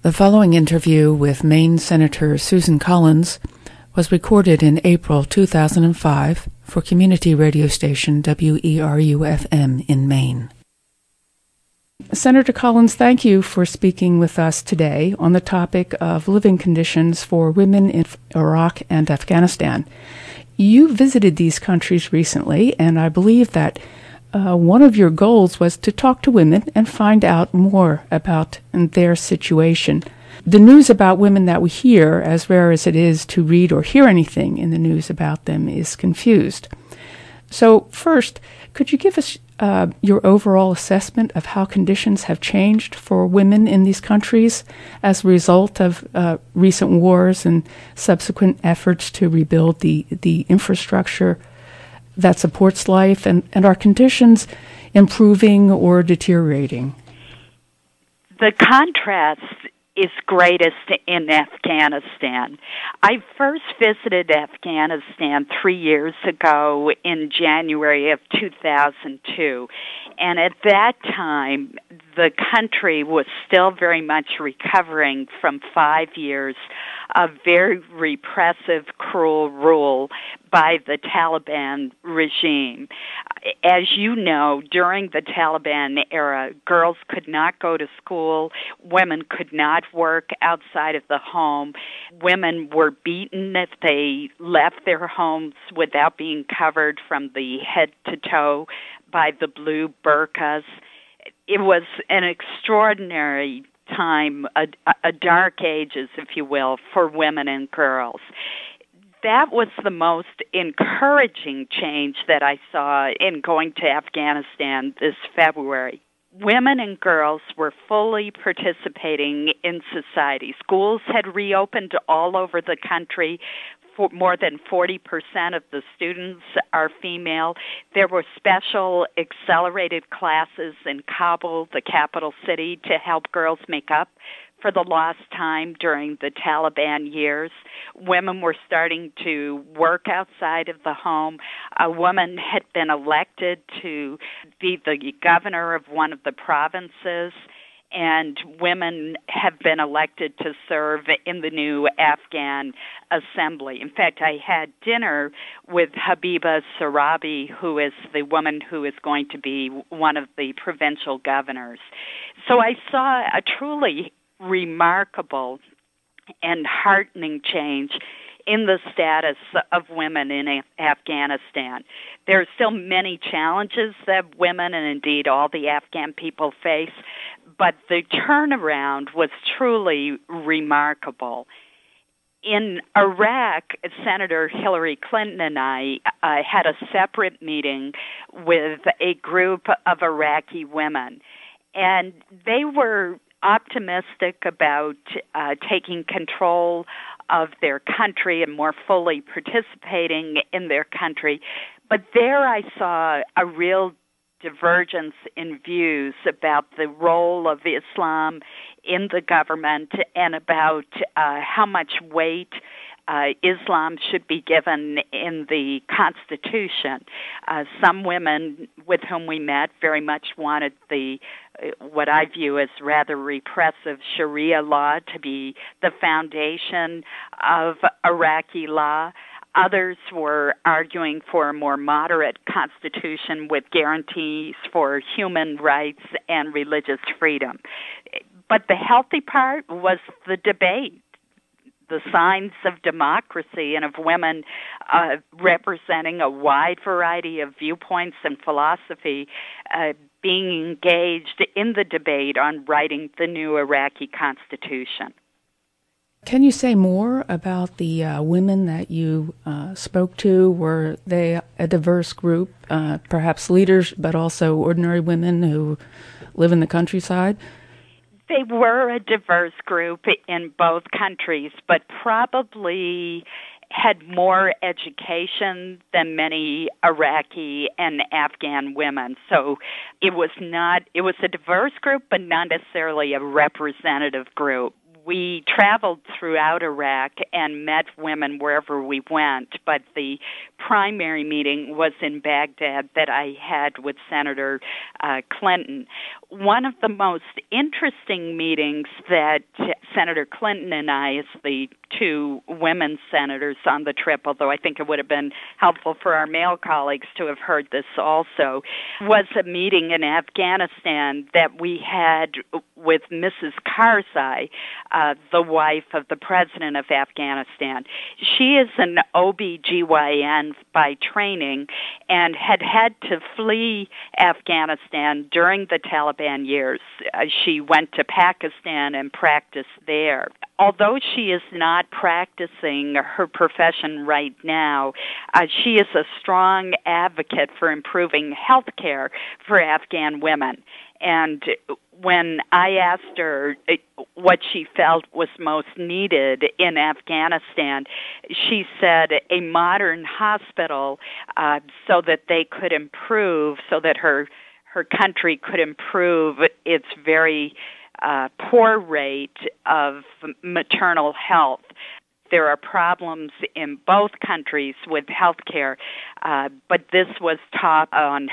The following interview with Maine Senator Susan Collins was recorded in April 2005 for community radio station WERU-FM in Maine. Senator Collins, thank you for speaking with us today on the topic of living conditions for women in Iraq and Afghanistan. You visited these countries recently, and I believe that one of your goals was to talk to women and find out more about their situation. The news about women that we hear, as rare as it is to read or hear anything in the news about them, is confused. So first, could you give us your overall assessment of how conditions have changed for women in these countries as a result of recent wars and subsequent efforts to rebuild the infrastructure that supports life, and are conditions improving or deteriorating? The contrast is greatest in Afghanistan. I first visited Afghanistan 3 years ago in January of 2002, and at that time the country was still very much recovering from 5 years of very repressive, cruel rule by the Taliban regime. As you know, during the Taliban era, girls could not go to school, women could not work outside of the home, women were beaten if they left their homes without being covered from the head to toe by the blue burqas. It was an extraordinary time, a dark ages, if you will, for women and girls. That was the most encouraging change that I saw in going to Afghanistan this February. Women and girls were fully participating in society. Schools had reopened all over the country. For more than 40% of the students are female. There were special accelerated classes in Kabul, the capital city, to help girls make up for the lost time during the Taliban years. Women were starting to work outside of the home. A woman had been elected to be the governor of one of the provinces, and women have been elected to serve in the new Afghan assembly. In fact, I had dinner with Habiba Sarabi, who is the woman who is going to be one of the provincial governors. So I saw a truly remarkable and heartening change in the status of women in Afghanistan. There are still many challenges that women and indeed all the Afghan people face, but the turnaround was truly remarkable. In Iraq, Senator Hillary Clinton and I had a separate meeting with a group of Iraqi women, and they were optimistic about taking control of their country and more fully participating in their country. But there I saw a real divergence in views about the role of Islam in the government and about how much weight Islam should be given in the Constitution. Some women with whom we met very much wanted what I view as rather repressive Sharia law to be the foundation of Iraqi law. Others were arguing for a more moderate constitution with guarantees for human rights and religious freedom. But the healthy part was the debate, the signs of democracy and of women representing a wide variety of viewpoints and philosophy being engaged in the debate on writing the new Iraqi constitution. Can you say more about the women that you spoke to? Were they a diverse group, perhaps leaders, but also ordinary women who live in the countryside? They were a diverse group in both countries, but probably had more education than many Iraqi and Afghan women. So it was a diverse group, but not necessarily a representative group. we traveled throughout Iraq and met women wherever we went, but the primary meeting was in Baghdad that I had with Senator Clinton. One of the most interesting meetings that Senator Clinton and I, as the two women senators on the trip, although I think it would have been helpful for our male colleagues to have heard this also, was a meeting in Afghanistan that we had with Mrs. Karzai, the wife of the president of Afghanistan. She is an OBGYN by training and had to flee Afghanistan during the Taliban years. She went to Pakistan and practiced there. Although she is not practicing her profession right now, she is a strong advocate for improving health care for Afghan women. And when I asked her what she felt was most needed in Afghanistan, she said a modern hospital so that they could improve, so that her country could improve its very poor rate of maternal health. There are problems in both countries with health care, but this was top on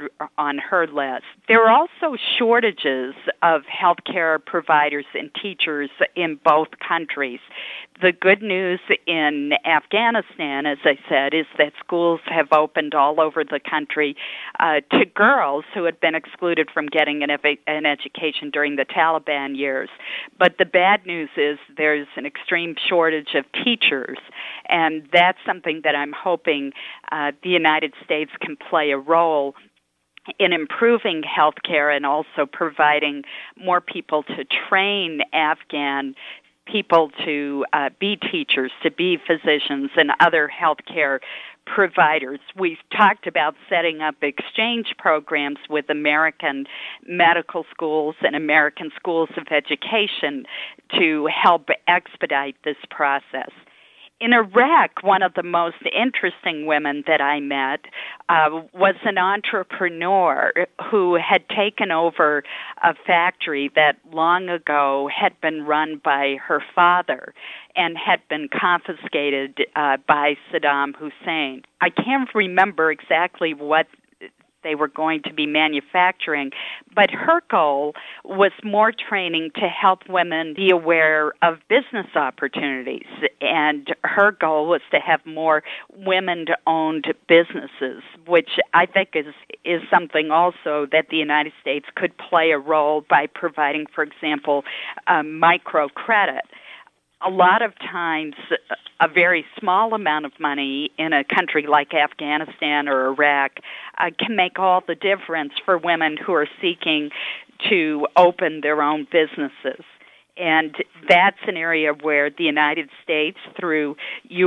her list. There are also shortages of health care providers and teachers in both countries. The good news in Afghanistan, as I said, is that schools have opened all over the country to girls who had been excluded from getting an education during the Taliban years. But the bad news is there's an extreme shortage of teachers, and that's something that I'm hoping the United States can play a role in improving health care and also providing more people to train Afghan people to be teachers, to be physicians and other healthcare providers. We've talked about setting up exchange programs with American medical schools and American schools of education to help expedite this process. In Iraq, one of the most interesting women that I met was an entrepreneur who had taken over a factory that long ago had been run by her father and had been confiscated by Saddam Hussein. I can't remember exactly what they were going to be manufacturing, but her goal was more training to help women be aware of business opportunities, and her goal was to have more women-owned businesses, which I think is something also that the United States could play a role by providing, for example, microcredit. A lot of times, a very small amount of money in a country like Afghanistan or Iraq can make all the difference for women who are seeking to open their own businesses. And that's an area where the United States, through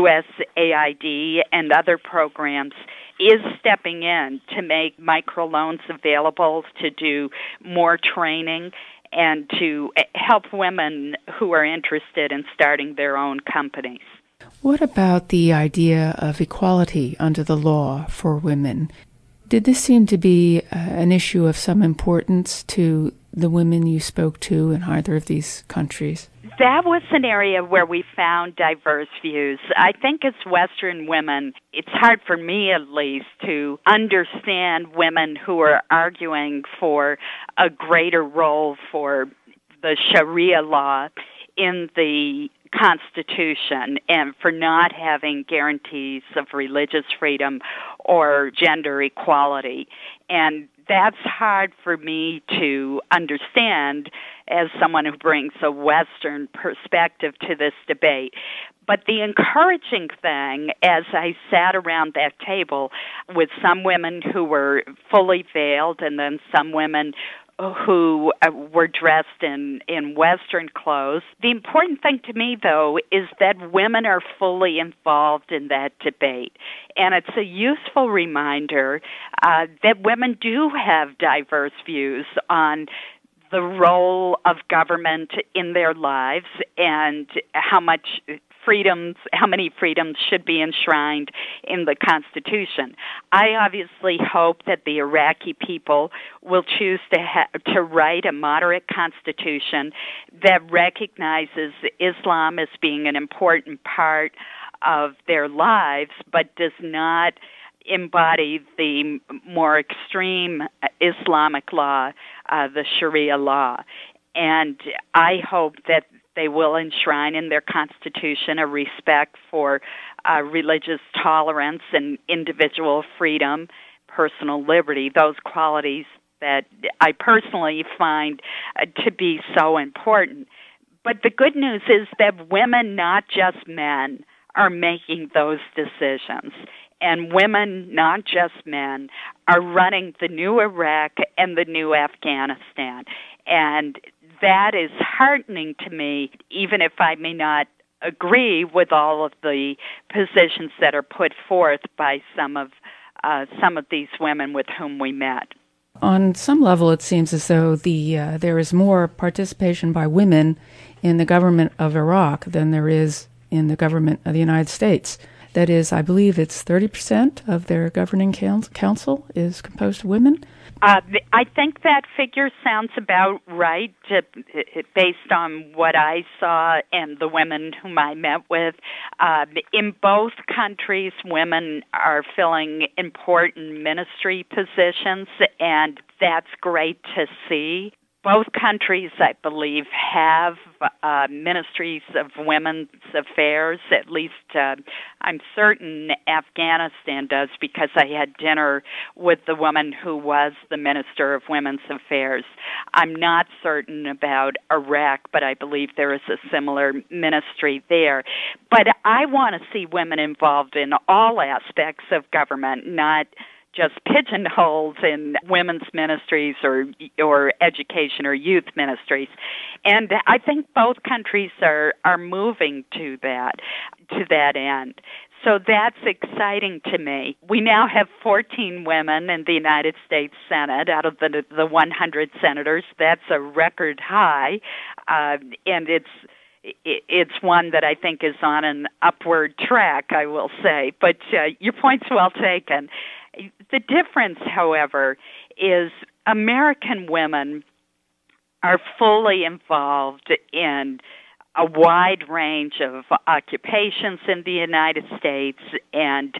USAID and other programs, is stepping in to make microloans available, to do more training, and to help women who are interested in starting their own companies. What about the idea of equality under the law for women? Did this seem to be an issue of some importance to the women you spoke to in either of these countries? That was an area where we found diverse views. I think as Western women, it's hard for me at least to understand women who are arguing for a greater role for the Sharia law in the Constitution and for not having guarantees of religious freedom or gender equality. And that's hard for me to understand as someone who brings a Western perspective to this debate. But the encouraging thing, as I sat around that table with some women who were fully veiled and then some women who were dressed in Western clothes. The important thing to me, though, is that women are fully involved in that debate. And it's a useful reminder that women do have diverse views on the role of government in their lives and how much how many freedoms should be enshrined in the Constitution. I obviously hope that the Iraqi people will choose to write a moderate constitution that recognizes Islam as being an important part of their lives, but does not embody the more extreme Islamic law, the Sharia law. And I hope that they will enshrine in their constitution a respect for religious tolerance and individual freedom, personal liberty, those qualities that I personally find to be so important. But the good news is that women, not just men, are making those decisions. And women, not just men, are running the new Iraq and the new Afghanistan. And that is heartening to me, even if I may not agree with all of the positions that are put forth by some of these women with whom we met. On some level, it seems as though there is more participation by women in the government of Iraq than there is in the government of the United States. That is, I believe it's 30% of their governing council is composed of women. I think that figure sounds about right, based on what I saw and the women whom I met with. In both countries, women are filling important ministry positions, and that's great to see. Both countries, I believe, have ministries of women's affairs. At least I'm certain Afghanistan does, because I had dinner with the woman who was the Minister of Women's Affairs. I'm not certain about Iraq, but I believe there is a similar ministry there. But I want to see women involved in all aspects of government, not just pigeonholed in women's ministries or education or youth ministries. And I think both countries are moving to that end. So that's exciting to me. We now have 14 women in the United States Senate out of the 100 senators. That's a record high, and it's one that I think is on an upward track, I will say. But your point's well taken. The difference, however, is American women are fully involved in a wide range of occupations in the United States, and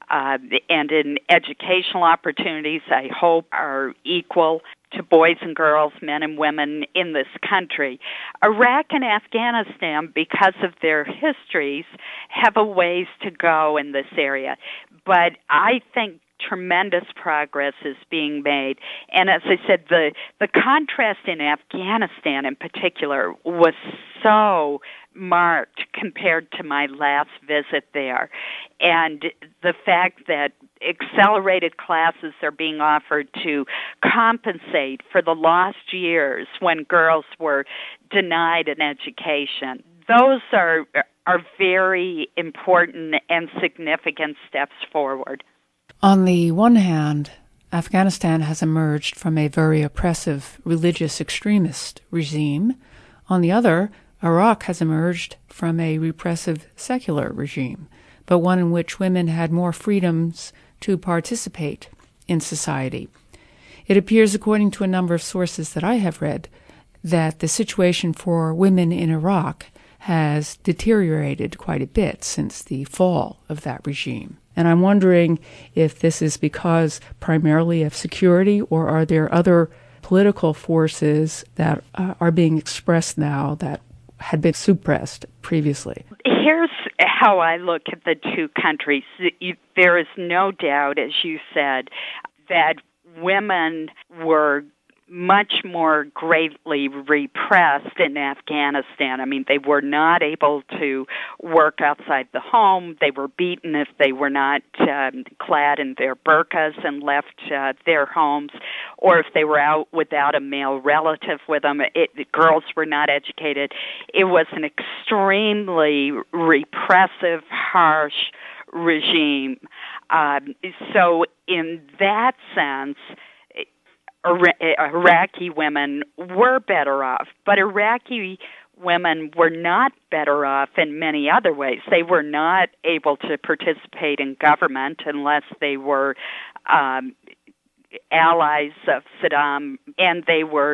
in educational opportunities, I hope, are equal to boys and girls, men and women in this country. Iraq and Afghanistan, because of their histories, have a ways to go in this area. But I think tremendous progress is being made. And as I said, the contrast in Afghanistan in particular was so marked compared to my last visit there. And the fact that accelerated classes are being offered to compensate for the lost years when girls were denied an education, those are very important and significant steps forward. On the one hand, Afghanistan has emerged from a very oppressive religious extremist regime. On the other, Iraq has emerged from a repressive secular regime, but one in which women had more freedoms to participate in society. It appears, according to a number of sources that I have read, that the situation for women in Iraq has deteriorated quite a bit since the fall of that regime. And I'm wondering if this is because primarily of security, or are there other political forces that are being expressed now that had been suppressed previously? Here's how I look at the two countries. There is no doubt, as you said, that women were much more greatly repressed in Afghanistan. I mean, they were not able to work outside the home. They were beaten if they were not clad in their burqas and left their homes, or if they were out without a male relative with them. Girls were not educated. It was an extremely repressive, harsh regime. So in that sense, Iraqi women were better off, but Iraqi women were not better off in many other ways. They were not able to participate in government unless they were allies of Saddam, and they were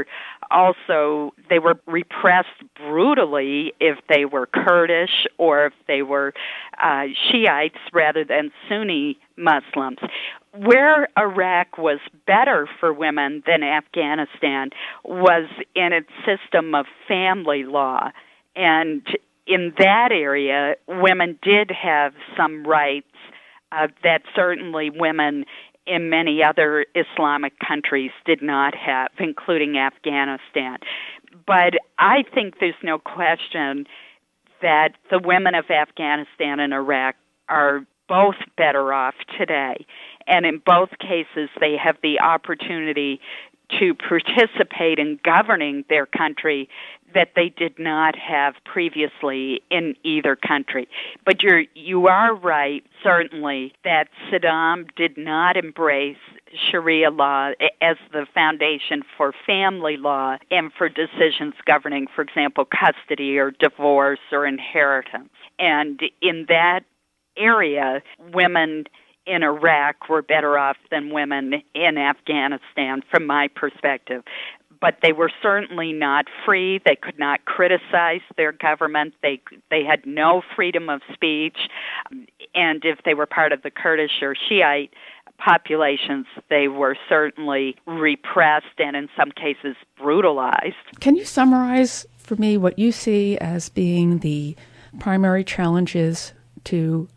repressed brutally if they were Kurdish or if they were Shiites rather than Sunni Muslims. Where Iraq was better for women than Afghanistan was in its system of family law. And in that area, women did have some rights that certainly women in many other Islamic countries did not have, including Afghanistan. But I think there's no question that the women of Afghanistan and Iraq are both better off today. And in both cases, they have the opportunity to participate in governing their country that they did not have previously in either country. But you are right, certainly, that Saddam did not embrace Sharia law as the foundation for family law and for decisions governing, for example, custody or divorce or inheritance. And in that area, women in Iraq were better off than women in Afghanistan, from my perspective. But they were certainly not free. They could not criticize their government. They had no freedom of speech. And if they were part of the Kurdish or Shiite populations, they were certainly repressed and in some cases brutalized. Can you summarize for me what you see as being the primary challenges to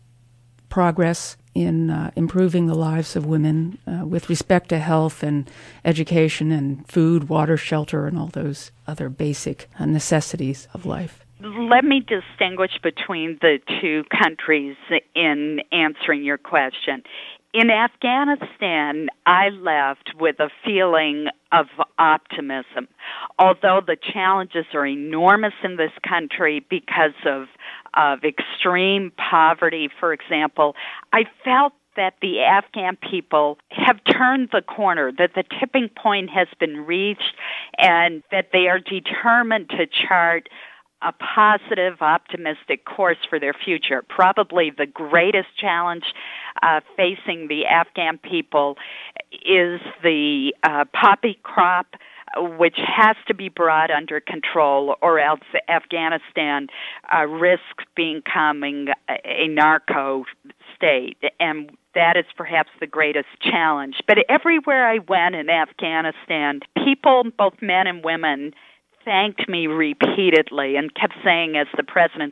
progress in improving the lives of women with respect to health and education and food, water, shelter, and all those other basic necessities of life? Let me distinguish between the two countries in answering your question. In Afghanistan, I left with a feeling of optimism. Although the challenges are enormous in this country because of extreme poverty, for example, I felt that the Afghan people have turned the corner, that the tipping point has been reached, and that they are determined to chart a positive, optimistic course for their future. Probably the greatest challenge facing the Afghan people is the poppy crop, which has to be brought under control, or else Afghanistan risks becoming a narco state. And that is perhaps the greatest challenge. But everywhere I went in Afghanistan, people, both men and women, thanked me repeatedly and kept saying, as the President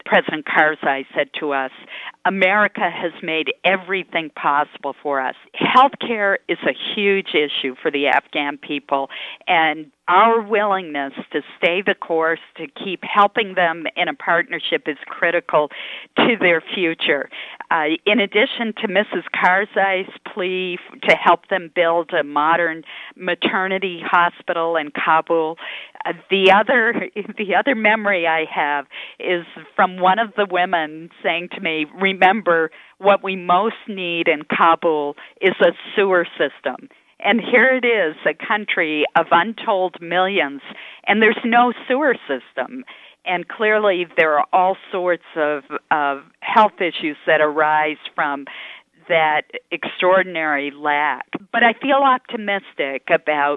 Karzai said to us, America has made everything possible for us. Healthcare is a huge issue for the Afghan people, and our willingness to stay the course, to keep helping them in a partnership is critical to their future. In addition to Mrs. Karzai's plea to help them build a modern maternity hospital in Kabul, the other memory I have is from one of the women saying to me, remember, what we most need in Kabul is a sewer system. And here it is, a country of untold millions, and there's no sewer system. And clearly there are all sorts of health issues that arise from that extraordinary lack. But I feel optimistic about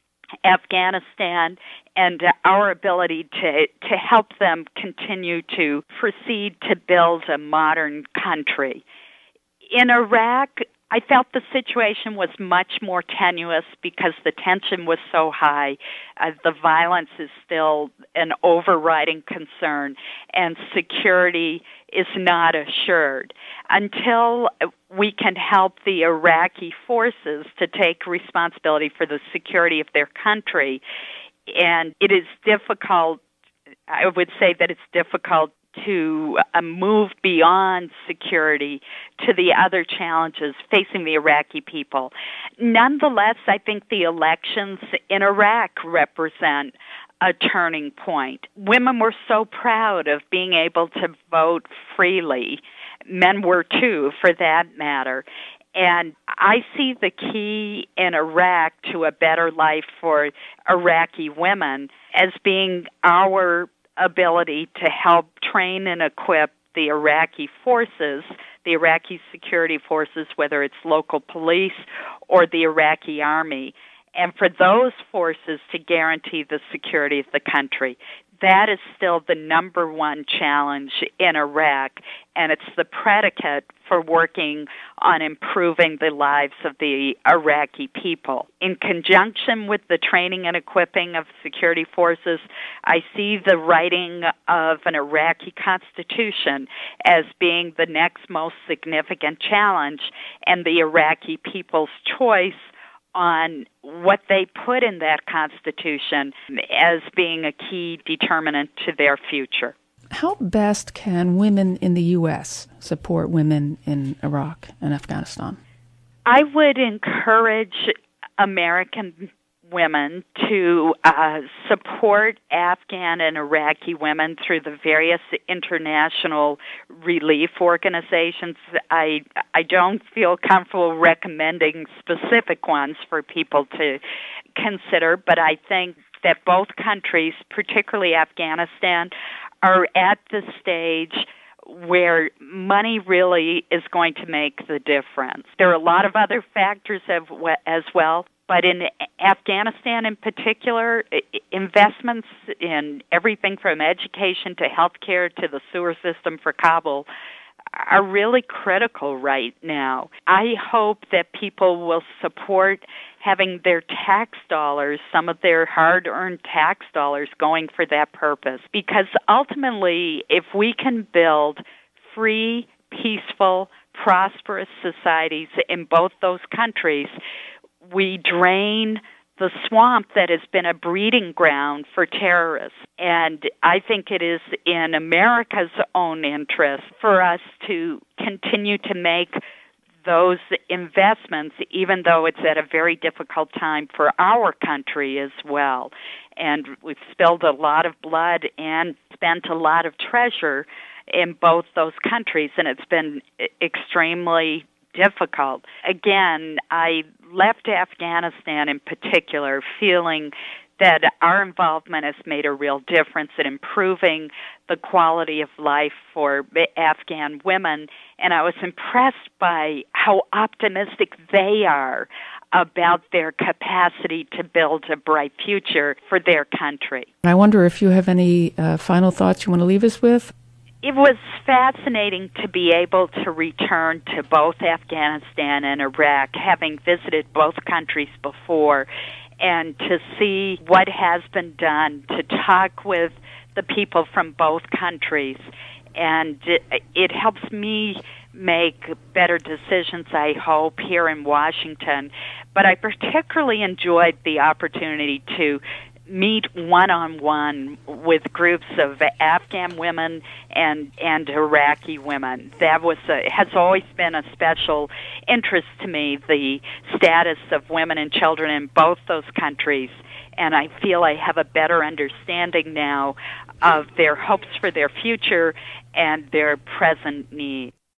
Afghanistan and our ability to help them continue to proceed to build a modern country. In Iraq, I felt the situation was much more tenuous because the tension was so high. The violence is still an overriding concern, and security is not assured. Until we can help the Iraqi forces to take responsibility for the security of their country, and it is difficult, I would say that it's difficult to move beyond security to the other challenges facing the Iraqi people. Nonetheless, I think the elections in Iraq represent a turning point. Women were so proud of being able to vote freely. Men were too, for that matter. And I see the key in Iraq to a better life for Iraqi women as being our ability to help train and equip the Iraqi forces, the Iraqi security forces, whether it's local police or the Iraqi army, and for those forces to guarantee the security of the country. That is still the number one challenge in Iraq, and it's the predicate for working on improving the lives of the Iraqi people. In conjunction with the training and equipping of security forces, I see the writing of an Iraqi constitution as being the next most significant challenge, and the Iraqi people's choice on what they put in that constitution as being a key determinant to their future. How best can women in the U.S. support women in Iraq and Afghanistan? I would encourage American women to support Afghan and Iraqi women through the various international relief organizations. I don't feel comfortable recommending specific ones for people to consider, but I think that both countries, particularly Afghanistan, are at the stage where money really is going to make the difference. There are a lot of other factors as well, but in Afghanistan in particular, investments in everything from education to healthcare to the sewer system for Kabul are really critical right now. I hope that people will support having their tax dollars, some of their hard-earned tax dollars, going for that purpose. Because ultimately, if we can build free, peaceful, prosperous societies in both those countries, we drain the swamp that has been a breeding ground for terrorists. And I think it is in America's own interest for us to continue to make those investments, even though it's at a very difficult time for our country as well. And we've spilled a lot of blood and spent a lot of treasure in both those countries, and it's been extremely difficult. Again, I left Afghanistan in particular feeling that our involvement has made a real difference in improving the quality of life for Afghan women, and I was impressed by how optimistic they are about their capacity to build a bright future for their country. I wonder if you have any final thoughts you want to leave us with? It was fascinating to be able to return to both Afghanistan and Iraq, having visited both countries before, and to see what has been done, to talk with the people from both countries. And it helps me make better decisions, I hope, here in Washington. But I particularly enjoyed the opportunity to meet one-on-one with groups of Afghan women and Iraqi women. That has always been a special interest to me, the status of women and children in both those countries. And I feel I have a better understanding now of their hopes for their future and their present needs.